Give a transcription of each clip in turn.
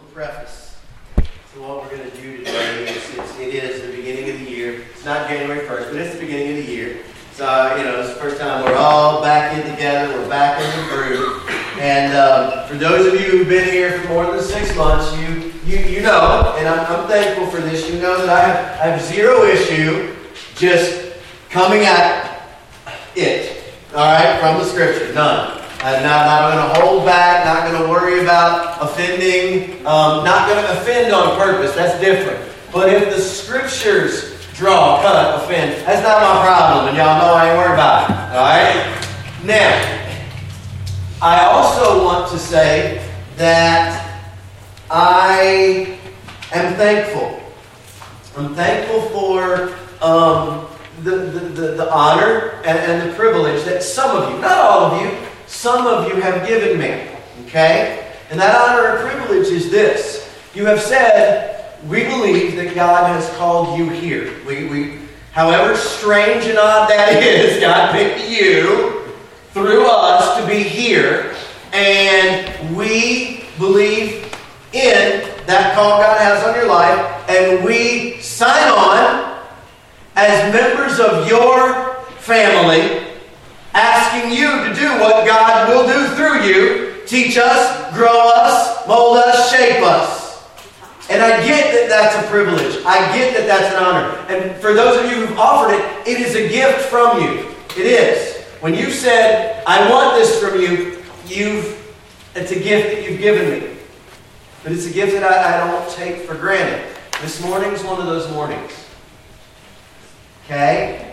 preface. So what we're going to do today it is the beginning of the year. It's not January 1st, but it's the beginning of the year. So, it's the first time we're all back in together. We're back in the groove. And for those of you who've been here for more than 6 months, you know, and I'm thankful for this, you know that I have zero issue just coming at it, all right, from the Scripture. None. I'm not going to hold back, not going to worry about offending, not going to offend on purpose. That's different. But if the Scriptures draw, cut, offend, that's not my problem, and y'all know I ain't worried about it. All right? Now, I also want to say that I am thankful. I'm thankful for the honor and the privilege that some of you, not all of you, some of you have given me. Okay? And that honor and privilege is this. You have said, we believe that God has called you here. We, however strange and odd that is, God picked you through us to be here. And we believe in that call God has on your life. And we sign on as members of your family, asking you to do what God will do through you. Teach us, grow us, mold us, shape us. And I get that that's a privilege. I get that that's an honor. And for those of you who've offered it, it is a gift from you. It is. When you said, I want this from you, it's a gift that you've given me. But it's a gift that I don't take for granted. This morning's one of those mornings. Okay?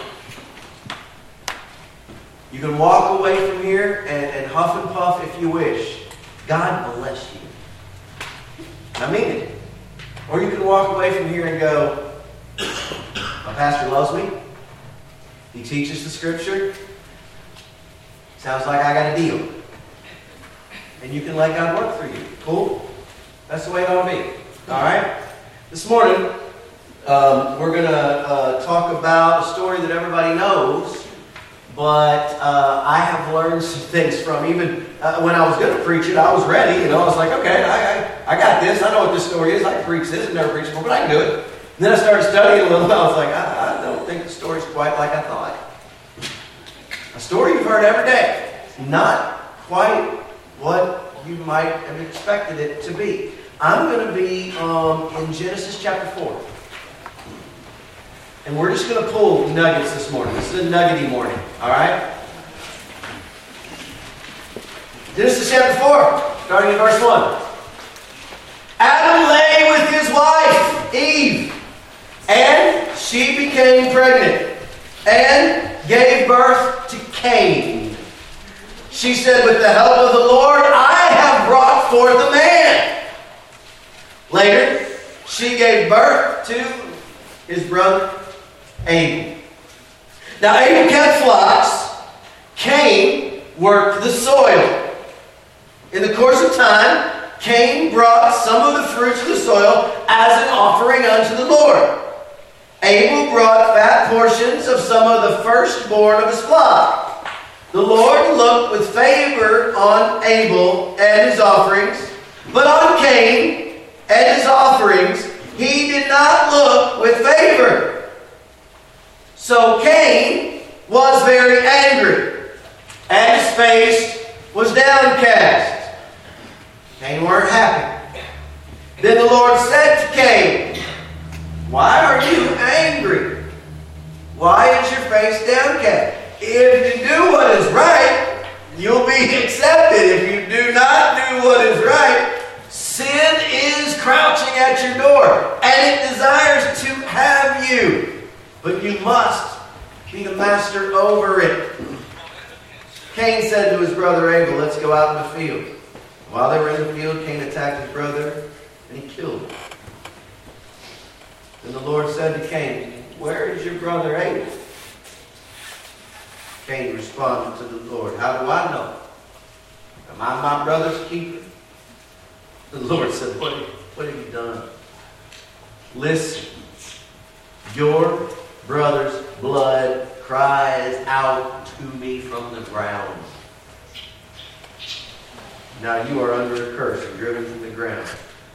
You can walk away from here and huff and puff if you wish. God bless you. I mean it. Or you can walk away from here and go, my pastor loves me. He teaches the Scripture. Sounds like I got a deal. And you can let God work through you. Cool? That's the way it ought to be. All right? This morning, we're going to talk about a story that everybody knows. But I have learned some things from even when I was going to preach it, I was ready. I was like, okay, I got this. I know what this story is. I can preach this. I've never preached before, but I can do it. And then I started studying a little. I was like, I don't think the story's quite like I thought. A story you've heard every day. Not quite what you might have expected it to be. I'm going to be in Genesis chapter 4. And we're just going to pull nuggets this morning. This is a nuggety morning. All right? Genesis chapter 4, starting in verse 1. Adam lay with his wife, Eve, and she became pregnant and gave birth to Cain. She said, with the help of the Lord, I have brought forth a man. Later, she gave birth to his brother Abel. Now Abel kept flocks. Cain worked the soil. In the course of time, Cain brought some of the fruits of the soil as an offering unto the Lord. Abel brought fat portions of some of the firstborn of his flock. The Lord looked with favor on Abel and his offerings, but on Cain and his offerings he did not look with favor. So Cain was very angry, and his face was downcast. Cain weren't happy. Then the Lord said to Cain, why are you angry? Why is your face downcast? If you do what is right, you'll be accepted. If you do not do what is right, sin is crouching at your door, and it desires to have you. But you must be the master over it. Cain said to his brother Abel, let's go out in the field. While they were in the field, Cain attacked his brother, and he killed him. Then the Lord said to Cain, where is your brother Abel? Cain responded to the Lord, how do I know? Am I my brother's keeper? The Lord said, what have you done? Listen, your brother's blood cries out to me from the ground. Now you are under a curse and driven from the ground,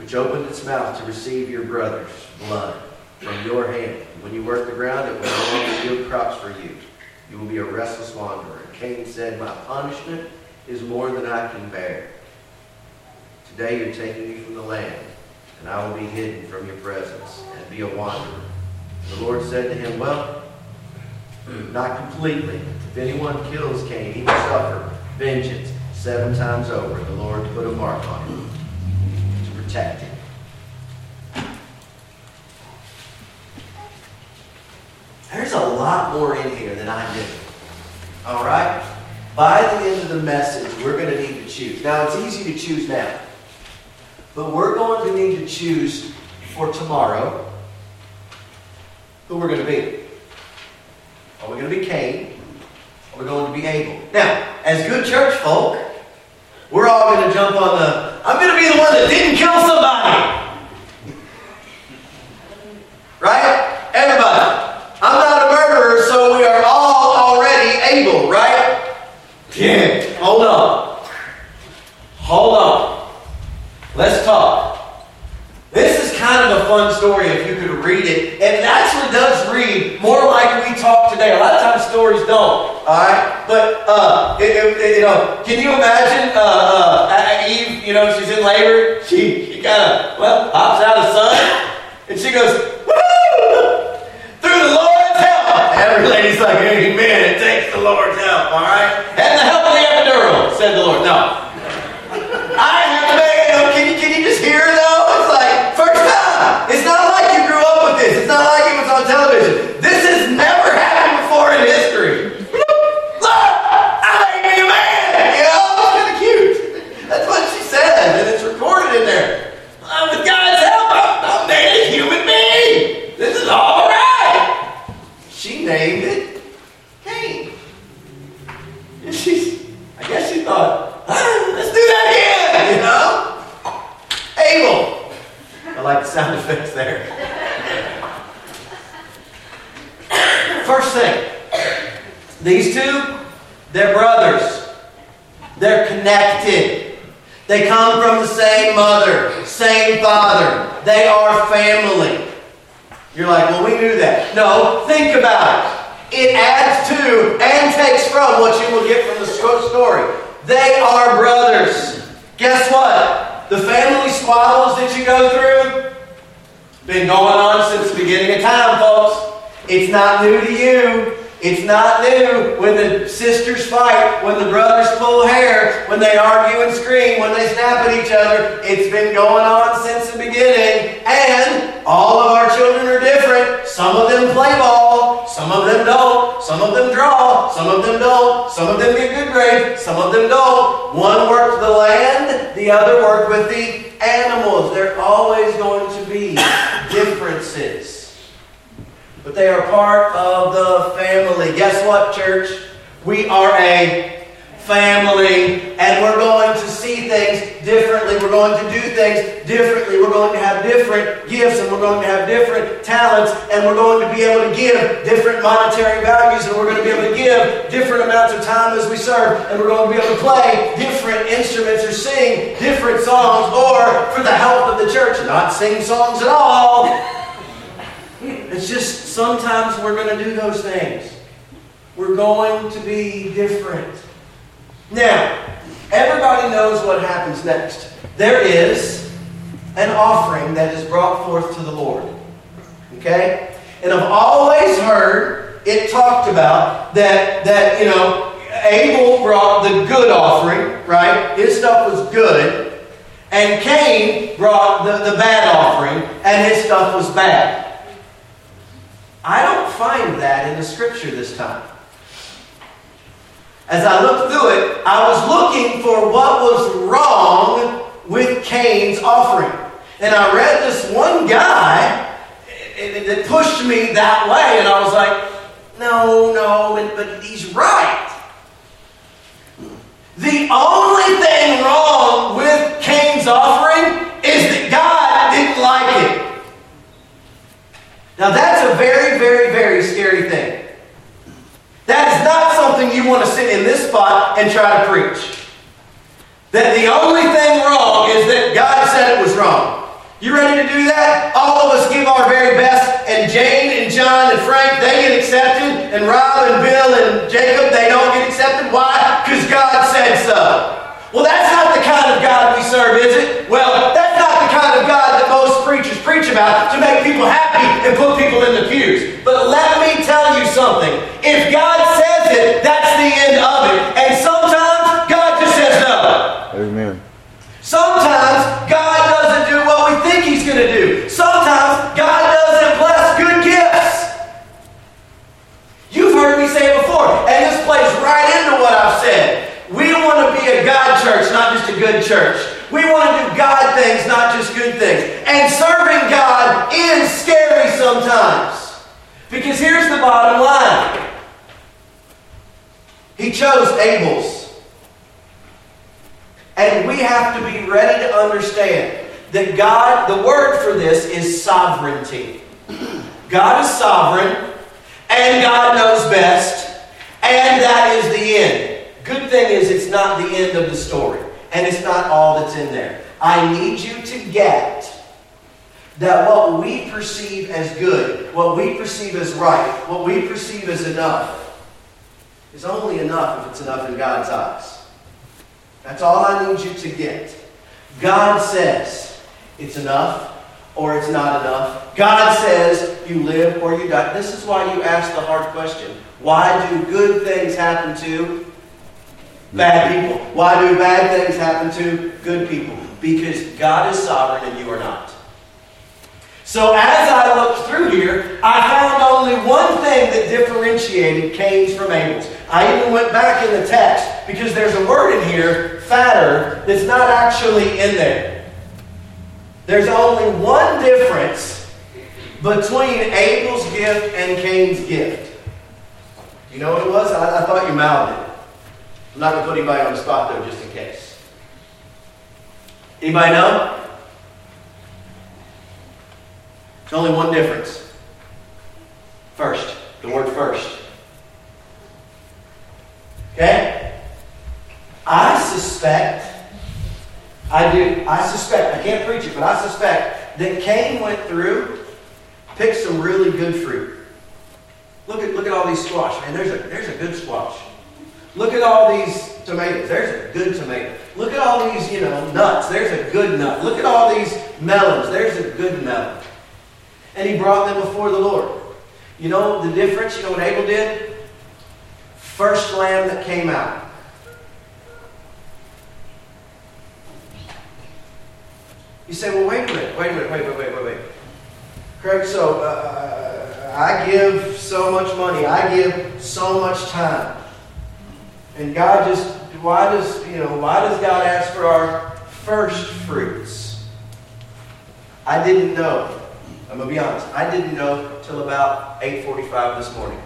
which opened its mouth to receive your brother's blood from your hand. When you work the ground, it will no longer yield crops for you. You will be a restless wanderer. And Cain said, my punishment is more than I can bear. Today you're taking me from the land, and I will be hidden from your presence and be a wanderer. The Lord said to him, well, not completely. If anyone kills Cain, he will suffer vengeance 7 times over. The Lord put a mark on him to protect him. There's a lot more in here than I knew. All right? By the end of the message, we're going to need to choose. Now, it's easy to choose now. But we're going to need to choose for tomorrow who we're going to be. Are we going to be Cain? Or are we going to be Abel? Now, as good church folk, we're all going to jump on I'm going to be the one that didn't kill somebody. Right? Everybody. I'm not a murderer, so we are all already Abel, right? Yeah. Hold on. Hold on. Let's talk. This is kind of a fun story if you could read it. And it actually does read more like we talk today. A lot of times stories don't. Alright? But, can you imagine Eve, she's in labor. She kind of, pops out a son. And she goes, woo! Through the Lord's help. Every lady's like, amen. It takes the Lord's help. Alright? And the help of the epidural, said the Lord. No. I have to make it. Can you just hear it though? It's like, first time. It's not like you grew up with this. It's not like it was on television. This has never happened before in history. Look, I made me a man. It's kind of cute. That's what she says, and it's recorded in there. With God's help, I'm made a human being. This is all right. She named it Cain. And I guess she thought, let's do that again, Abel. I like the sound effects there. First thing, these two, they're brothers. They're connected. They come from the same mother, same father. They are family. You're like, well, we knew that. No, think about it. It adds to and takes from what you will get from the story. They are brothers. Guess what? The family squabbles that you go through, been going on since the beginning of time, folks. It's not new to you. It's not new when the sisters fight, when the brothers pull hair, when they argue and scream, when they snap at each other. It's been going on since the beginning. And all of our children are different. Some of them play ball. Some of them don't. Some of them draw. Some of them don't. Some of them get good grades. Some of them don't. One worked the land. The other worked with the animals. There are always going to be differences. But they are part of the family. Guess what, church? We are a family, and we're going to see things differently. We're going to do things differently. We're going to have different gifts, and we're going to have different talents, and we're going to be able to give different monetary values, and we're going to be able to give different amounts of time as we serve, and we're going to be able to play different instruments or sing different songs, or for the health of the church, not sing songs at all. It's just sometimes we're going to do those things. We're going to be different. Now, everybody knows what happens next. There is an offering that is brought forth to the Lord. Okay? And I've always heard it talked about that Abel brought the good offering, right? His stuff was good. And Cain brought the bad offering, and his stuff was bad. I don't find that in the scripture this time. As I looked through it, I was looking for what was wrong with Cain's offering. And I read this one guy that pushed me that way, and I was like, no, but he's right. The only thing wrong with Cain's offering is that God didn't like it. Now that's a very, very, very scary thing. That is not something you want to sit in this spot and try to preach. That the only thing wrong is that God said it was wrong. You ready to do that? All of us give our very best, and Jane and John and Frank, they get accepted, and Rob and Bill and Jacob, they don't get accepted. Why? Because God said so. Well, that's not the kind of God we serve, is it? Well, that's not the kind of God that most preachers preach about to make people happy and put people in the pews. But let me tell you something. If God says it, that's the end of it. And sometimes God just says no. Amen. Sometimes God doesn't do what we think He's going to do. Sometimes God doesn't bless good gifts. You've heard me say it before, and this plays right into what I've said. We want to be a God church, not just a good church. We want to do God things, not just good things. And serving God is scary sometimes. Because here's the bottom line. He chose Abel's. And we have to be ready to understand that God, the word for this is sovereignty. God is sovereign, and God knows best, and that is the end. Good thing is it's not the end of the story, and it's not all that's in there. I need you to get that what we perceive as good, what we perceive as right, what we perceive as enough, is only enough if it's enough in God's eyes. That's all I need you to get. God says it's enough or it's not enough. God says you live or you die. This is why you ask the hard question. Why do good things happen to bad people? Why do bad things happen to good people? Because God is sovereign and you are not. So as I looked through here, I found only one thing that differentiated Cain's from Abel's. I even went back in the text because there's a word in here, fatter, that's not actually in there. There's only one difference between Abel's gift and Cain's gift. Do you know what it was? I thought you mouthed it. I'm not going to put anybody on the spot though, just in case. Anybody know? There's only one difference. First. The word first. Okay? I suspect, I can't preach it, but I suspect that Cain went through, picked some really good fruit. Look at all these squash. Man, there's a good squash. Look at all these tomatoes. There's a good tomato. Look at all these, nuts. There's a good nut. Look at all these melons. There's a good melon. And he brought them before the Lord. You know the difference? You know what Abel did? First lamb that came out. You say, well, wait a minute. Craig, so I give so much money. I give so much time. And God why does God ask for our first fruits? I didn't know. I'm going to be honest. I didn't know till about 8:45 this morning.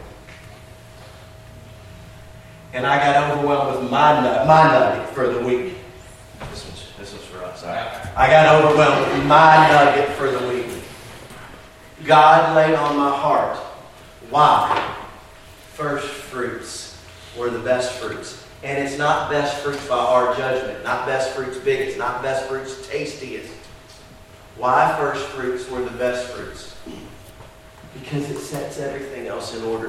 And I got overwhelmed with my nugget for the week. This was for us. I got overwhelmed with my nugget for the week. God laid on my heart why first fruits were the best fruits. And it's not best fruits by our judgment, not best fruits biggest, not best fruits tastiest. Why first fruits were the best fruits? Because it sets everything else in order.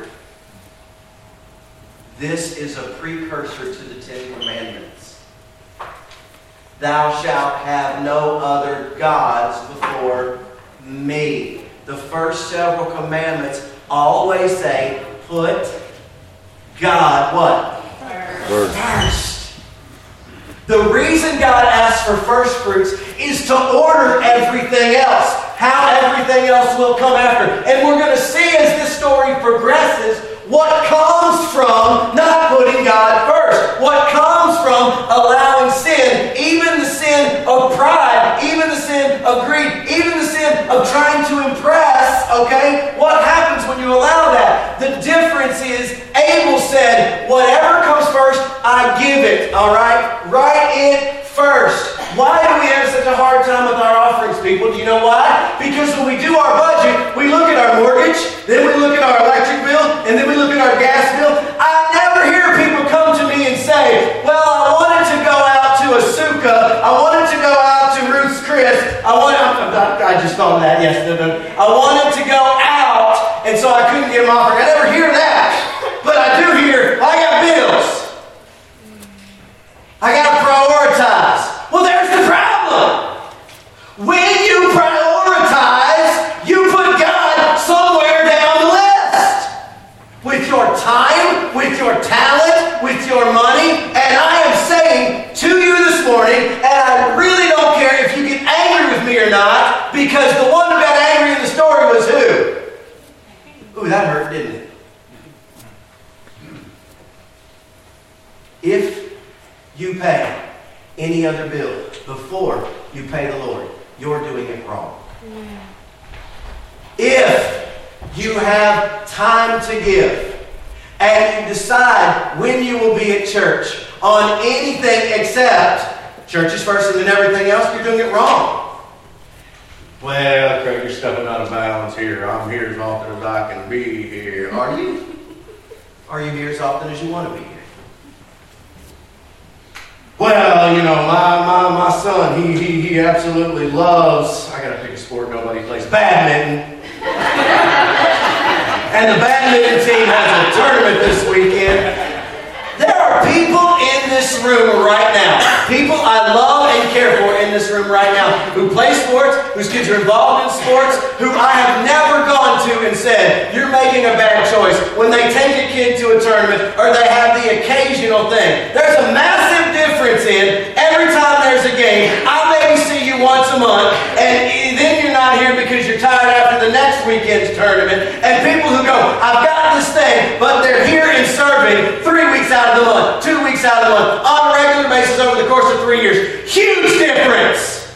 This is a precursor to the Ten Commandments. Thou shalt have no other gods before me. The first several commandments always say, put God what? First. The reason God asks for first fruits is to order everything else. How everything else will come after. And we're going to see as this story progresses what comes from not putting God first. What comes from allowing sin, even the sin of pride, even the sin of greed, even the sin of trying to impress, okay? What happens when you allow that? The difference is Abel said, whatever comes first, I give it, all right? Write it first. Why do we have such a hard time with our offerings, people? Do you know why? Because when we do our budget, we look at our mortgage, then we look at our electric bill, and then we look at our gas bill. I never hear people come to me and say, well, I wanted to go out to Asuka, I wanted to go out to Ruth's Chris, says, I just thought of that, yes. I wanted to go out, and so I couldn't get him offering. I never hear that. But I do hear, I got bills. I got to prioritize. Well, there's the problem. When you prioritize, you put God somewhere down the list. With your time, with your talent, with your money. And I am saying to you this morning, and I really don't care if you get angry with me or not, because the one who got angry in the story was who? Ooh, that hurt, didn't it? If you pay any other bill before you pay the Lord, you're doing it wrong. If you have time to give, and you decide when you will be at church on anything except church is first and then everything else, you're doing it wrong. Well, Craig, you're stepping out of bounds here. I'm here as often as I can be here. Are you? Are you here as often as you want to be here? Well, you know, my son, he absolutely loves, I gotta pick a sport nobody plays, badminton. And the badminton team has a tournament this weekend. There are people in this room right now, people I love and care for in this room right now, who play sports, whose kids are involved in sports, who I have never gone to and said, you're making a bad choice, when they take a kid to a tournament or they have the occasional thing. There's a massive difference in every time there's a game, I maybe see you once a month, and then you're not here because you're tired after the next weekend's tournament, and people who go, I've got this thing, but they're here and serving 3 weeks out of the month, 2 weeks out of the month, on a regular basis over the course of 3 years. Huge difference.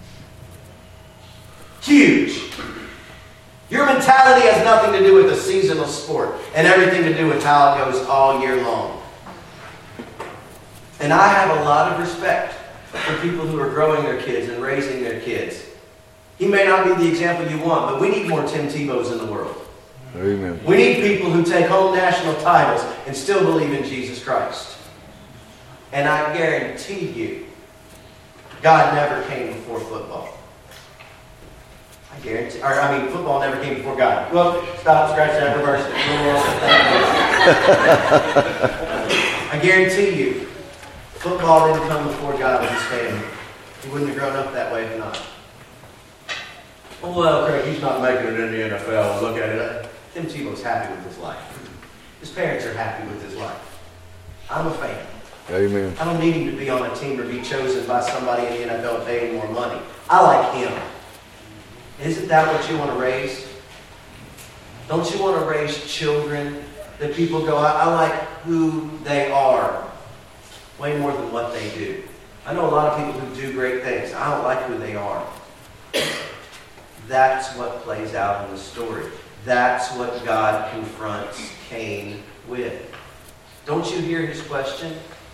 Huge. Your mentality has nothing to do with a seasonal sport and everything to do with how it goes all year long. And I have a lot of respect for people who are growing their kids and raising their kids. He may not be the example you want, but we need more Tim Tebows in the world. Amen. We need people who take home national titles and still believe in Jesus Christ. And I guarantee you, God never came before football. Football never came before God. Well, stop, scratch that, reverse it. I guarantee you, football didn't come before God with his family. He wouldn't have grown up that way if not. Well, Craig, he's not making it in the NFL. Look at it. Tim Tebow's happy with his life. His parents are happy with his life. I'm a fan. Amen. I don't need him to be on a team or be chosen by somebody in the NFL paying more money. I like him. Isn't that what you want to raise? Don't you want to raise children that people go, I like who they are way more than what they do. I know a lot of people who do great things. I don't like who they are. That's what plays out in the story. That's what God confronts Cain with. Don't you hear his question?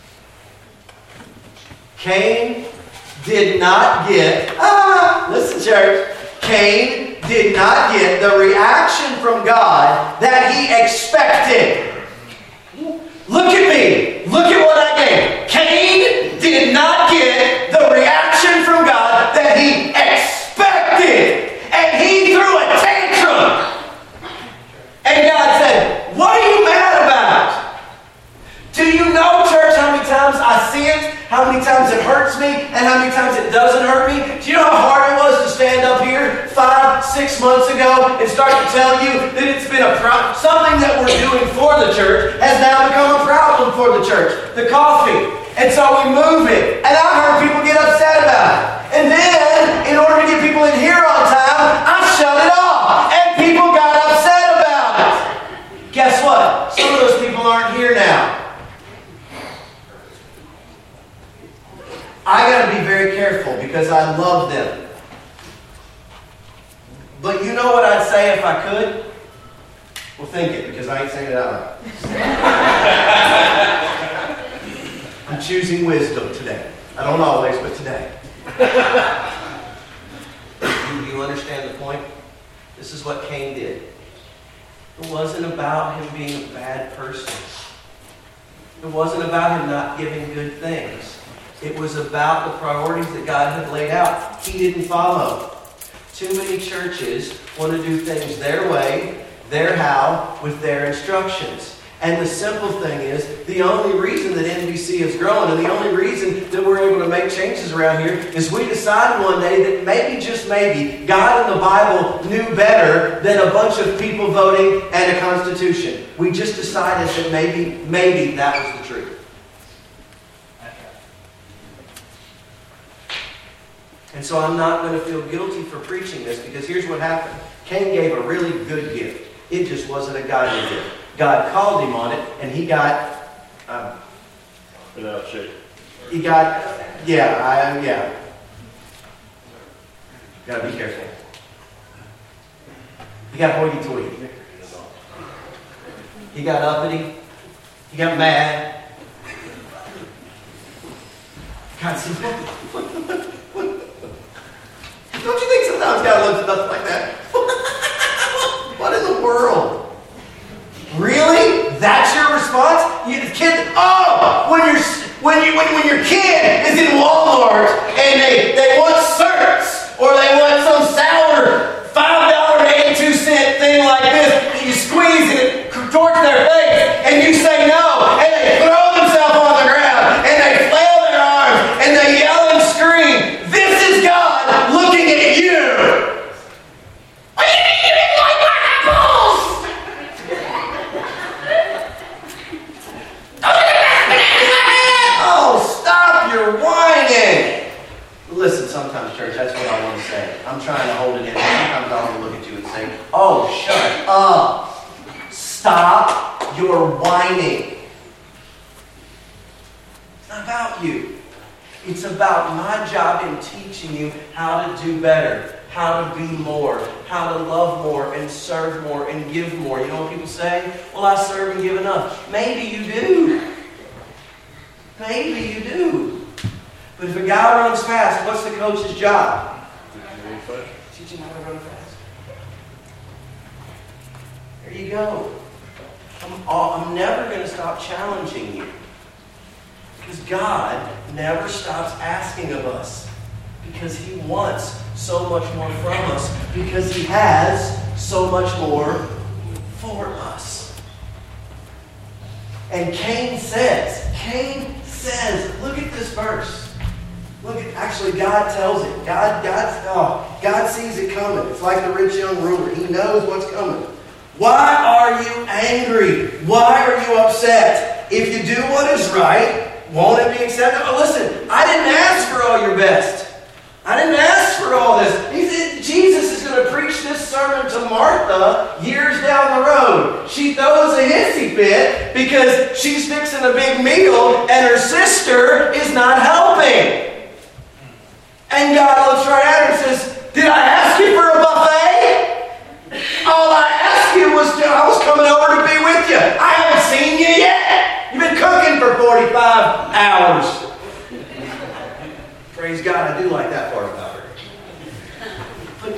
Cain did not get, listen, church, Cain did not get the reaction from God that he expected. Look at me. Look at what I gave. Cain did not get the reaction from God that he expected. And he threw a tantrum. And God said, what are you mad about? Do you know, church, how many times I see it? How many times it hurts me? And how many times it doesn't hurt me? Do you know how hard it was to stand up here 5-6 months ago and start to tell you that it's been something that we're doing for the church has now become a problem for the church. The coffee. And so we move it. And I heard people get upset about it. And then, in order to get people in here on time, I shut it off. And people got upset about it. Guess what? Some of those people aren't here now. I got to be very careful because I love them. But you know what I'd say if I could? Well, think it, because I ain't saying it out loud. I'm choosing wisdom today. I don't always, but today. Do you understand the point? This is what Cain did. It wasn't about him being a bad person. It wasn't about him not giving good things. It was about the priorities that God had laid out. He didn't follow. Too many churches want to do things their way, their how, with their instructions. And the simple thing is, the only reason that NBC is growing and the only reason that we're able to make changes around here is we decided one day that maybe, just maybe, God and the Bible knew better than a bunch of people voting and a constitution. We just decided that maybe that was the truth. And so I'm not going to feel guilty for preaching this, because here's what happened. Cain gave a really good gift. It just wasn't a godly gift. God called him on it, and he got... without shape. He got... Yeah. Gotta be careful. He got hoity-toity. He got uppity. He got mad. God, see, don't you think sometimes God looks at us like that? What in the world? Really? That's your response? You kid? Oh, when your kid is in Walmart and they want certs or they want some sour $5.82 thing like this, and you squeeze it towards their face, and you say no, and they throw themselves on the ground and they flail their arms and they yell and scream. This is God looking at you. Are you eating like apples? Oh, stop your whining. Listen, sometimes, church, that's what I want to say. I'm trying to hold it in. Sometimes I want to look at you and say, oh, shut up. Stop your whining. It's not about you. It's about my job in teaching you how to do better, how to be more, how to love more and serve more and give more. You know what people say? Well, I serve and give enough. Maybe you do. Maybe you do. But if a guy runs fast, what's the coach's job? Teach him how to run fast. There you go. I'm never going to stop challenging you. Because God never stops asking of us. Because He wants so much more from us. Because He has so much more for us. And Cain says, look at this verse. Actually, God tells it. God sees it coming. It's like the rich young ruler. He knows what's coming. Why are you angry? Why are you upset? If you do what is right, won't it be accepted? Oh, listen, I didn't ask for all your best. I didn't ask for all this. Jesus is going to preach this sermon to Martha years down the road. She throws a hissy fit because she's fixing a big meal and her sister is not helping. And God looks right at her and says, did I ask you for a buffet? All I asked you was I was coming over to be with you. I haven't seen you yet. You've been cooking for 45 hours. Praise God, I do like that part about her. But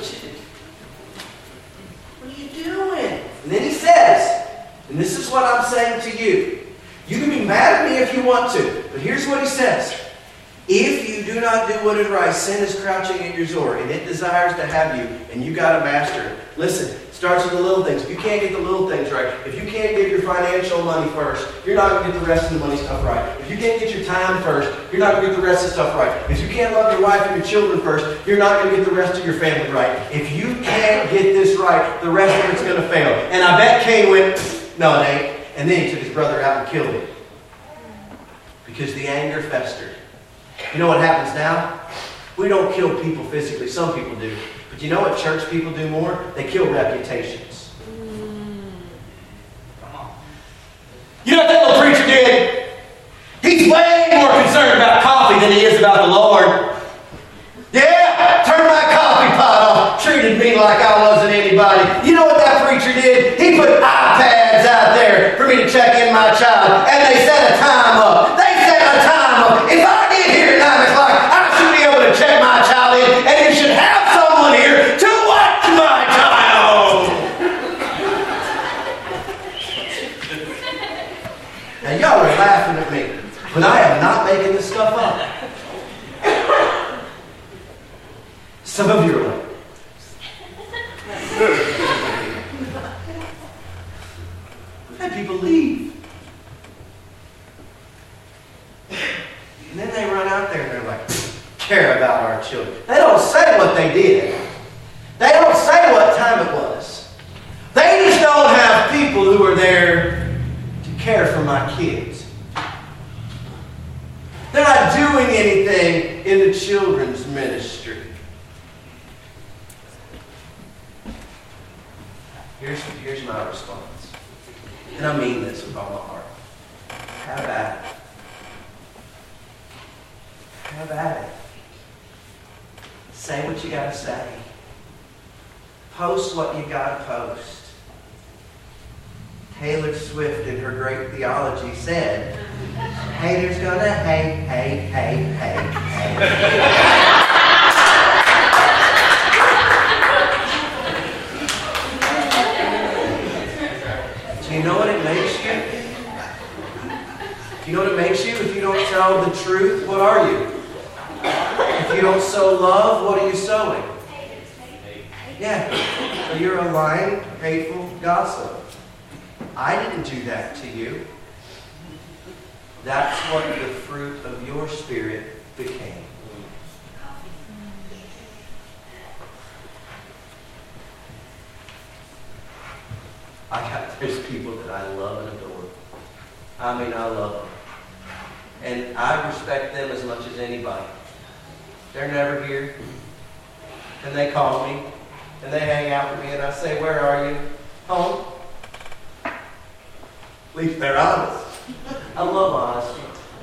what are you doing? And then He says, and this is what I'm saying to you. You can be mad at me if you want to, but here's what He says. If you do not do what is right, sin is crouching at your door, and it desires to have you, and you got to master it. Listen, it starts with the little things. If you can't get the little things right, if you can't get your financial money first, you're not going to get the rest of the money stuff right. If you can't get your time first, you're not going to get the rest of the stuff right. If you can't love your wife and your children first, you're not going to get the rest of your family right. If you can't get this right, the rest of it's going to fail. And I bet Cain went, no, it ain't. And then he took his brother out and killed him. Because the anger festered. You know what happens now? We don't kill people physically. Some people do. But you know what church people do more? They kill reputations. Come on. You know what that little preacher did? He's way more concerned about coffee than he is about the Lord. Yeah, turned my coffee pot off. Treated me like I wasn't anybody. You know what that preacher did? He put iPads out there for me to check in my child. And they set a time up. They set a time up. If I get here at 9 o'clock, I should be able to check my child in. And you should have someone here to watch my child. Now y'all are laughing at me. But I am not making this stuff up. Some of you are like, we've had people leave. And then they run out there and they're like, care about our children. They don't say what they did. They don't say what time it was. They just don't have people who are there to care for my kids. They're not doing anything in the children's ministry. Here's my response. And I mean this with all my heart. Have at it. Have at it. Say what you got to say. Post what you got to post. Taylor Swift in her great theology said, haters gonna hate. Do you know what it makes you? Do you know what it makes you if you don't tell the truth? What are you? If you don't sow love, what are you sowing? Yeah. So you're a lying, hateful gossip. I didn't do that to you. That's what the fruit of your spirit became. There's people that I love and adore. I mean, I love them. And I respect them as much as anybody. They're never here. And they call me. And they hang out with me. And I say, where are you? Home. At least they're honest. I love honesty.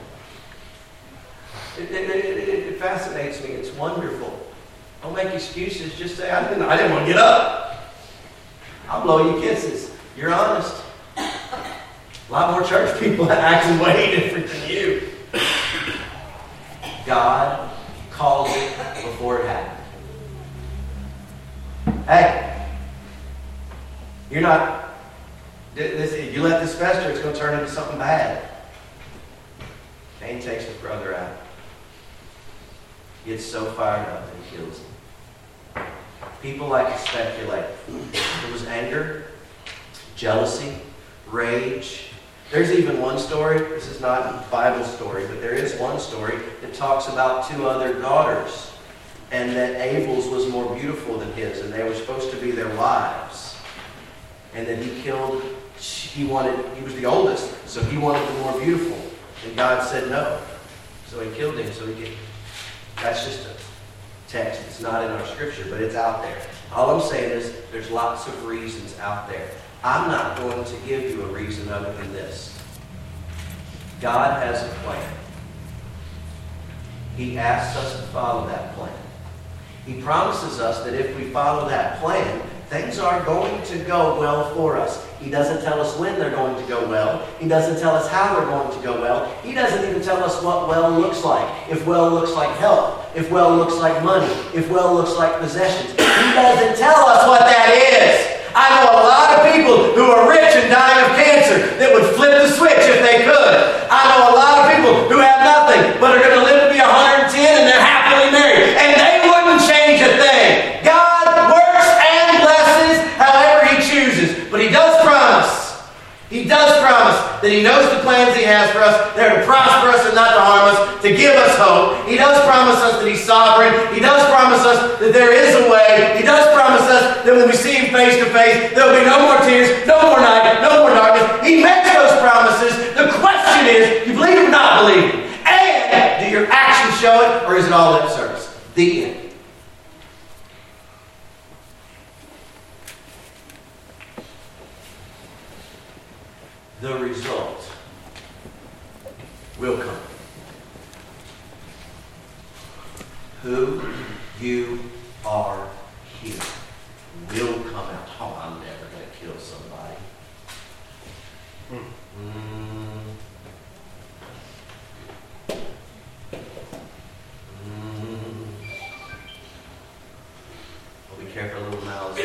It fascinates me. It's wonderful. Don't make excuses. Just say, I didn't want to get up. I'll blow you kisses. You're honest. A lot more church people acting way different than you. God calls it before it happened. Hey, you're not... If you let this fester, it's going to turn into something bad. Cain takes his brother out. He gets so fired up that he kills him. People like to speculate. It was anger, jealousy, rage. There's even one story, this is not a Bible story, but there is one story that talks about two other daughters, and that Abel's was more beautiful than his, and they were supposed to be their wives. And then he was the oldest, so he wanted the more beautiful. And God said no. So he killed him. That's just a text. It's not in our scripture, but it's out there. All I'm saying is there's lots of reasons out there. I'm not going to give you a reason other than this. God has a plan. He asks us to follow that plan. He promises us that if we follow that plan, things are going to go well for us. He doesn't tell us when they're going to go well. He doesn't tell us how they're going to go well. He doesn't even tell us what well looks like. If well looks like health. If well looks like money. If well looks like possessions. He doesn't tell us what that is. I know a lot of people who are rich and dying of cancer that would flip the switch if they could. I know a lot of people who have nothing but are going to live to be 110 and they're happily married. And they wouldn't change a thing. God works and blesses however He chooses. But He does promise. He does promise that He knows the plans He has for us. They're to prosper us and not to harm us, to give us hope. He does promise us that He's sovereign. He does promise us that there is a way. He does promise us that when we see Him face to face, there will be no more tears, no more night, no more darkness. He makes those promises. The question is, you believe it or not believe it? And do your actions show it, or is it all lip service? The end. The result will come. Who you are here will come out. Oh, I'm never going to kill somebody. Well, be careful, little mouths.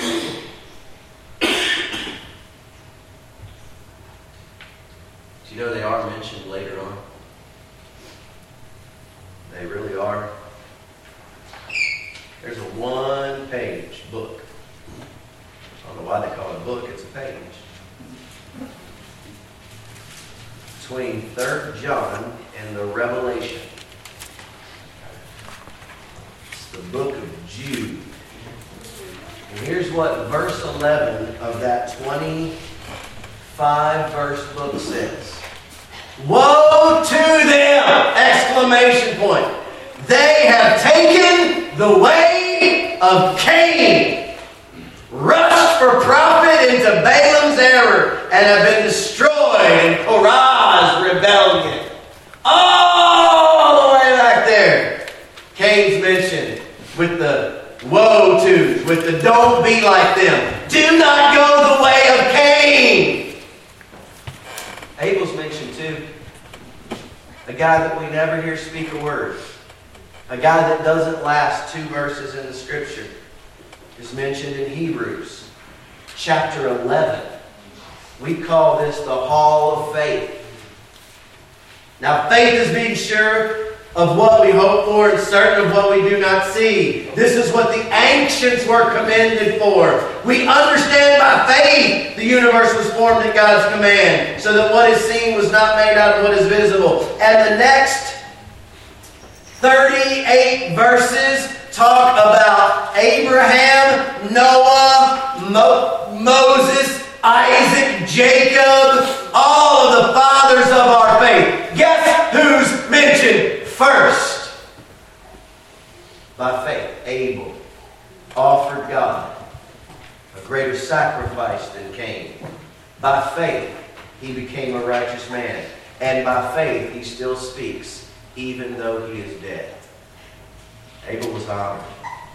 You know they are mentioned later on. They really are. There's a one-page book. I don't know why they call it a book. It's a page. Between 3rd John and the Revelation. It's the book of Jude. And here's what verse 11 of that 25-verse book says. Woe to them! Exclamation point. They have taken the way of Cain, rushed for profit into Balaam's error, and have been destroyed in Korah's rebellion. All the way back there. Cain's mentioned with the woe to's, with the don't be like them. Do not go the way of Cain. Abel's mentioned too. A guy that we never hear speak a word. A guy that doesn't last 2 verses in the Scripture is mentioned in Hebrews chapter 11. We call this the Hall of Faith. Now, faith is being sure of what we hope for and certain of what we do not see. This is what the ancients were commended for. We understand by faith the universe was formed at God's command, so that what is seen was not made out of what is visible. And the next 38 verses talk about Abraham, Noah, Moses, Isaac, Jacob, all of the fathers of our faith. Guess who's mentioned first? By faith, Abel offered God a greater sacrifice than Cain. By faith, he became a righteous man. And by faith, he still speaks, even though he is dead. Abel was honored.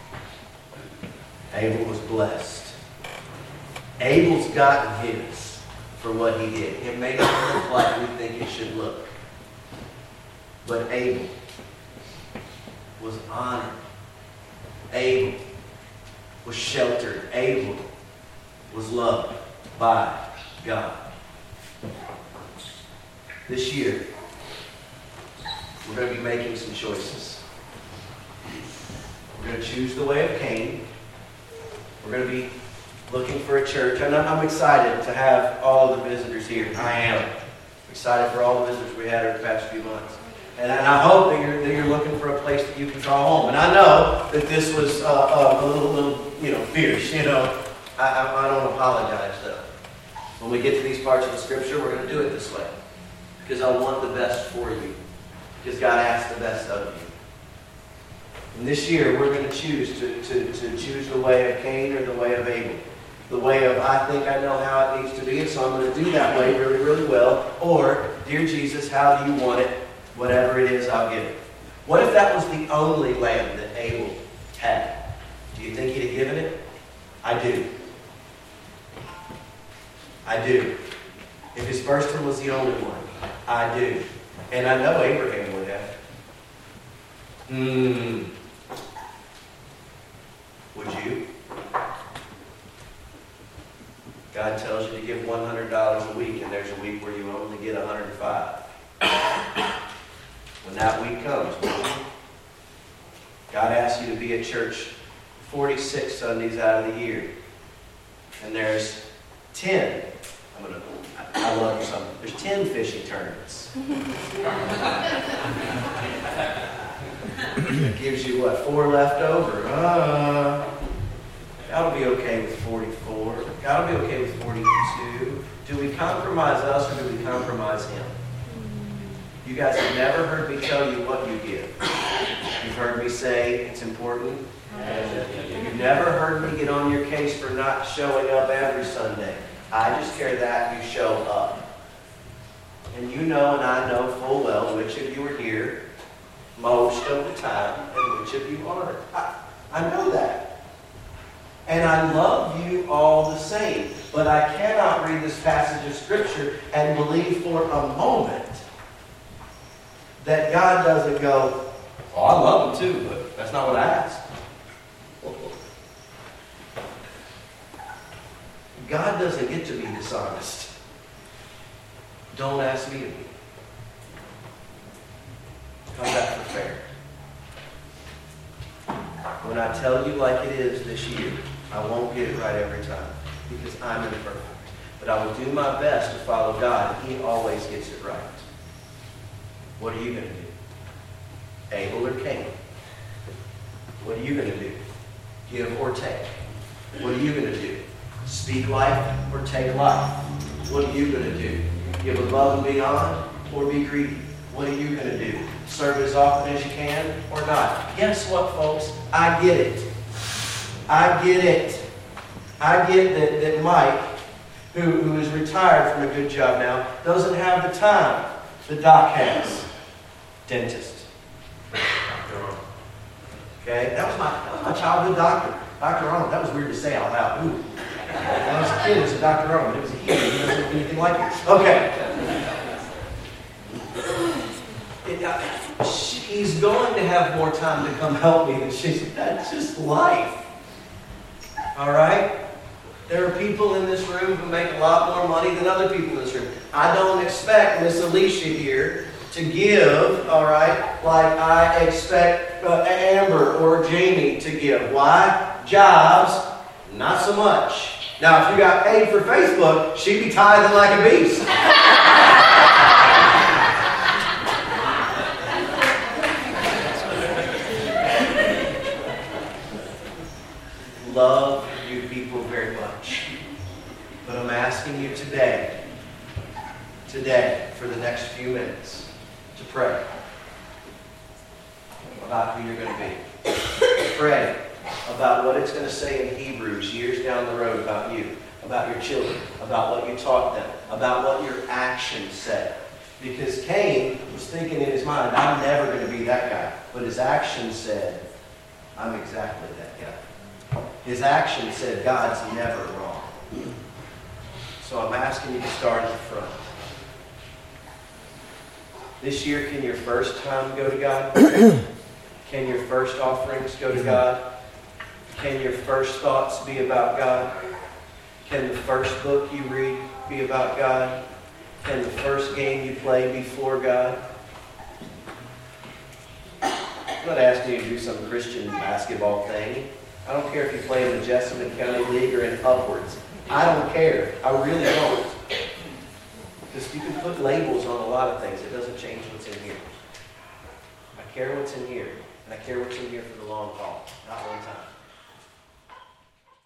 Abel was blessed. Abel's gotten his for what he did. It may not look like we think it should look. But Abel was honored. Abel was sheltered. Abel was loved by God. This year, we're going to be making some choices. We're going to choose the way of Cain. We're going to be looking for a church. And I'm excited to have all of the visitors here. I am excited for all the visitors we had over the past few months. And I hope that you're looking for a place that you can call home. And I know that this was a little fierce. I don't apologize though. When we get to these parts of the Scripture, we're going to do it this way. Because I want the best for you. Because God asks the best of you. And this year, we're going to choose to choose the way of Cain or the way of Abel. The way of, I think I know how it needs to be, and so I'm going to do that way really, really well. Or, dear Jesus, how do you want it? Whatever it is, I'll give it. What if that was the only lamb that Abel had? Do you think he'd have given it? I do. I do. If his first one was the only one, I do. And I know Abraham would have. Would you? God tells you to give $100 a week, and there's a week where you only get $105. When that week comes, God asks you to be at church 46 Sundays out of the year. And there's 10. I love something. There's 10 fishing tournaments. It gives you, 4 left over? God will be okay with 44. God will be okay with 42. Do we compromise us or do we compromise Him? You guys have never heard me tell you what you give. You've heard me say it's important. You've never heard me get on your case for not showing up every Sunday. I just care that you show up. And you know and I know full well which of you are here most of the time and which of you aren't. I know that. And I love you all the same. But I cannot read this passage of Scripture and believe for a moment that God doesn't go, oh, I love them too, but that's not what I asked. God doesn't get to be dishonest. Don't ask me to be. How's that for fair? When I tell you like it is this year, I won't get it right every time because I'm imperfect. But I will do my best to follow God, and He always gets it right. What are you going to do? Abel or Cain? What are you going to do? Give or take? What are you going to do? Speak life or take life? What are you going to do? Give above and beyond or be greedy? What are you going to do? Serve as often as you can or not? Guess what, folks? I get it. I get it. I get that Mike, who is retired from a good job now, doesn't have the time the doc has. Dentist. Okay? That was my childhood doctor. Dr. Arnold. That was weird to say out loud. Ooh. When I was a kid, it was a Dr. Arnold, but it was a he. He doesn't look anything like it. Okay. He's going to have more time to come help me than she said. That's just life. All right? There are people in this room who make a lot more money than other people in this room. I don't expect Miss Alicia here to give, all right, like I expect Amber or Jamie to give. Why? Jobs, not so much. Now, if you got paid for Facebook, she'd be tithing like a beast. Love you people very much. But I'm asking you today, for the next few minutes, to pray about who you're going to be. Pray about what it's going to say in Hebrews years down the road about you, about your children, about what you taught them, about what your actions said. Because Cain was thinking in his mind, I'm never going to be that guy. But his actions said, I'm exactly that guy. His actions said, God's never wrong. So I'm asking you to start at the front. This year, can your first time go to God? Can your first offerings go to God? Can your first thoughts be about God? Can the first book you read be about God? Can the first game you play be for God? I'm not asking you to do some Christian basketball thing. I don't care if you play in the Jessamine County League or in Upwards. I don't care. I really don't. Because you can put labels on a lot of things. It doesn't change what's in here. I care what's in here. And I care what's in here for the long haul, not one time.